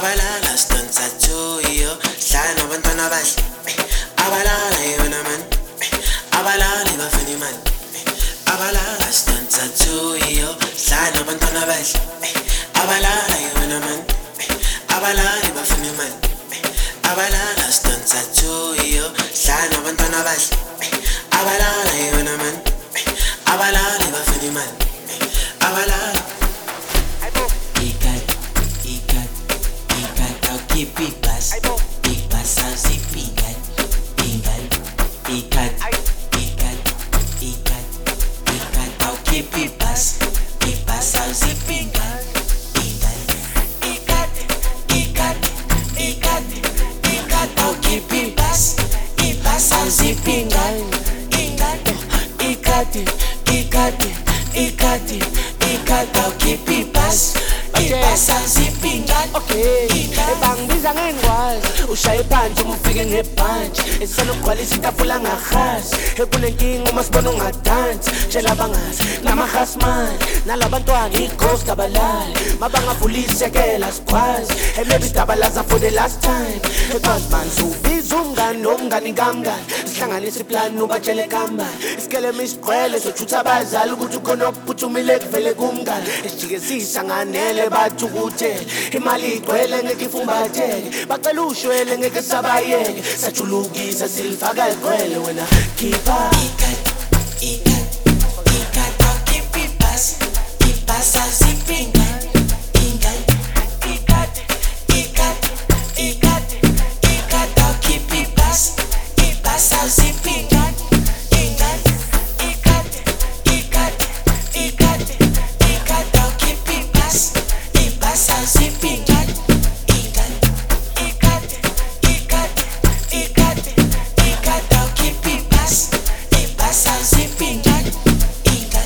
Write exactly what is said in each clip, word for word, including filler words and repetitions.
abalala sidansa two yo, hlala nabantwana bahle abalala yona man, abalala bafuna imali abalala sidansa two yo, hlala nabantwana bahle abalala yona man, abalala bafuna imali abalala sidansa two yo, hlala nabantwana bahle abalala yona man, abalala bafuna imali abalala. Keep pass, big pass out zip pingal, pingal, ikat, ikat, ikat, ikat out keep pass, big pass out zip pingal, pingal, ikat, ikat, ikat, ikat out keep pass, big pass out zip pingal, ikat, ikat, ikat, ikat, ikat out keep pass. Okay, ebangbiza ngengwazi ushaye phansi umfike ngebhantshi esenogcwalisa itafula ngahasi ekunenkinga uma sibona ungadansi tshela abangazi namahasmani nalabantwana i-ghost abalali mabangavul'isekela sikwazi and maybe stabalaza for the last time because manje ubiza umngani nomngani kamngani sihlanganisa iplani ubatshele kambani isikelema isiqwele sothutha abazali ukuthi ukhona okuphuthumile kuvele kumngani esijikezisa nganele bathi ukuthe imali igcwele ngeke ifumbatheke bacela ushwele ngeke sabayeke sajulukisa silifaka igcwele wena khipha ikat ikat ikat keep it pass ipasa zipinga ingal ikat ikat ikat ikat keep it pass ipasa zipinga ingal ikat ikat ikat ikat keep it pass ipasa zipinga ingal ikat ikat ikat ikat keep it pass ipasa zipinga ingal.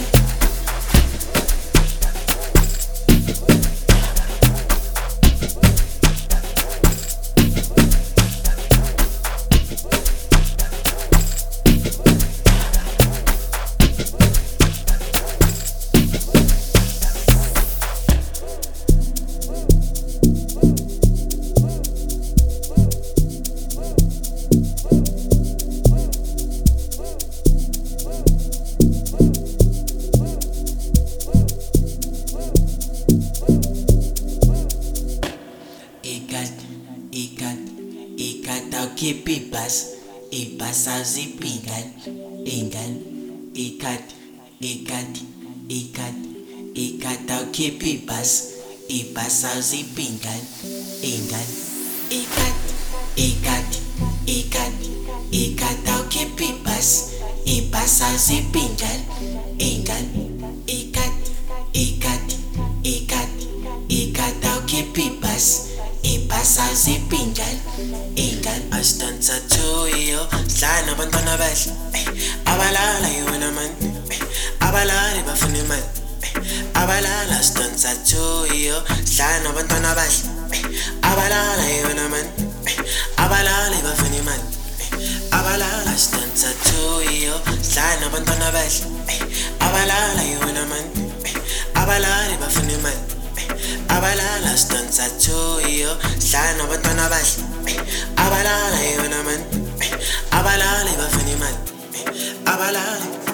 Ikat, ikat, ikat au keep it pass ipasa zipingan ingan ikat, ikat, ikat, ikat au keep it pass ipasa zipingan ingan ikat, ikat, ikat, ikat au keep it pass ipasa zipingan ingan ikat, ikat, ikat, ikat au keep it pass ipasa zipingan ingan asidansa two yo, hlala nabantwana bahle abalala yona man, abalala bafuna imali abalala asidansa two yo, hlala nabantwana bahle abalala yona man, abalala bafuna imali abalala asidansa two yo, hlala nabantwana bahle abalala yona man, abalala bafuna imali abalala sidansa two yo, hlala nabantwana bahle abalala yona man, abalala bafuna imali abalala.